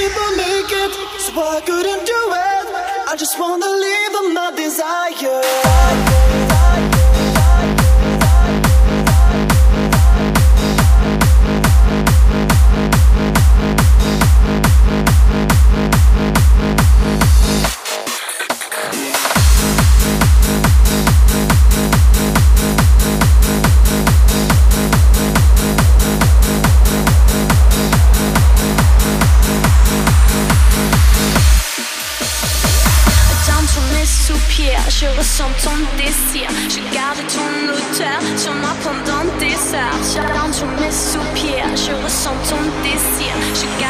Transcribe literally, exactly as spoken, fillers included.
people make it, so I couldn't do it. I just wanna live on my desire. Je ressens ton désir, je garde ton odeur sur moi pendant des heures. Dans tous mes soupirs, je ressens ton désir, je